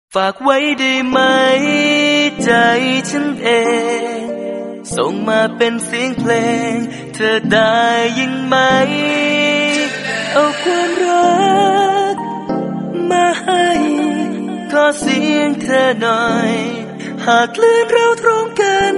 ฝากไว้ได้ไหมใจฉันเองส่งมาเป็นเสียงเพลงเธอได้ยินไหมเอาความรักมาให้ขอเสียงเธอหน่อยหากคลื่นเราตรงกัน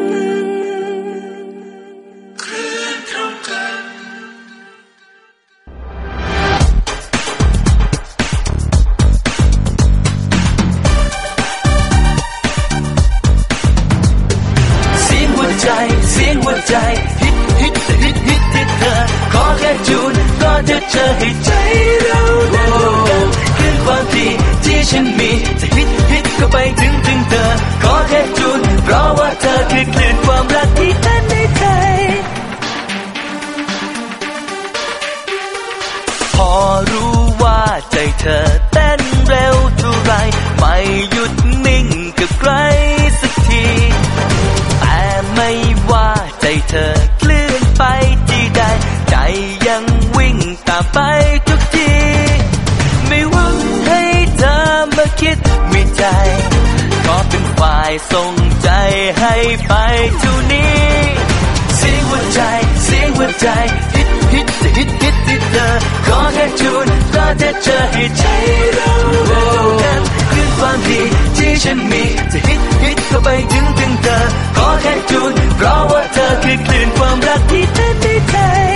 เสียงหัวใจฮิตฮิตฮิตฮิตฮิตเธอขอแค่จูนก็จะเจอให้ใจเราเดินคลื่นความถี่ที่ฉันมีจะฮิตฮิตก็ไปถึงเธอขอแค่จูนเพราะว่าเธอคือคลื่นความรักที่เต้นในใจพอรู้ว่าใจเธอเต้นเร็วเท่าไรไม่หยุดนิ่งกับใครสักทีแต่ไม่ว่าใจเธอเคลื่อนไปที่ใดใจยังวิ่งตามไปทุกทีไม่หวังให้เธอมาคิดมีใจก็เป็นฝ่ายส่งใจให้ไปเท่านี้เสียงหัวใจฮิตฮิตฮิตฮิตฮิตเธอขอแค่จูนก็จะเจอให้ใจเราเดินขึ้นความดีที่ฉันมีจะฮิตฮิตเข้าไปถึงเธอขอแค่จูนเพราะว่าเธอคือคลื่นความรักที่เต้นในใจ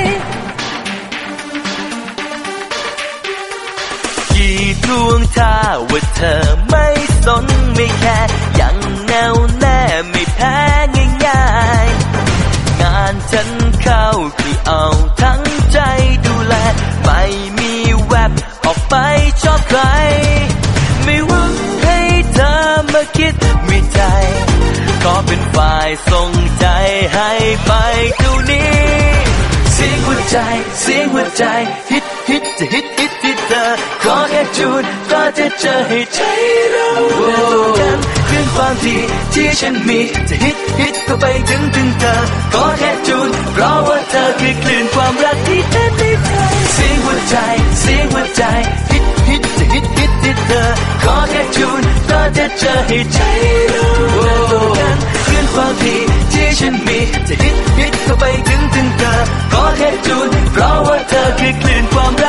กี่ทวงท่าว่าเธอไม่สนไม่แค่ยังแน่วแน่ไม่แพ้ง่ายๆงานฉันเข้าคือเอาทั้งใจดูแลไม่มีแวบออกไปชอบใครไม่หวังให้เธอมาคิดมีใจก็เป็นฝ่ายส่งใจให้ไปเท่านี้เสียงหัวใจฮิตฮิตจะฮิตฮิตฮิตเธอขอแค่จูนก็จะเจอให้ใจเราเดินกันขึ้นความถี่ที่ฉันมีจะฮิตฮิตเข้าไปถึงเธอขอแค่จูนเพราะว่าเธอคือคลื่นความรักที่เต้นในใจเสียงหัวใจฮิตฮิตจะฮิตฮิตฮิตเธอขอแค่จูนก็จะเจอให้ใจเราเดินกันขึ้นความถี่ที่ฉันมีจะฮิตฮิตเข้าไปถึงเธอขอแค่จูนเพราะว่าเธอคือคลื่นความรัก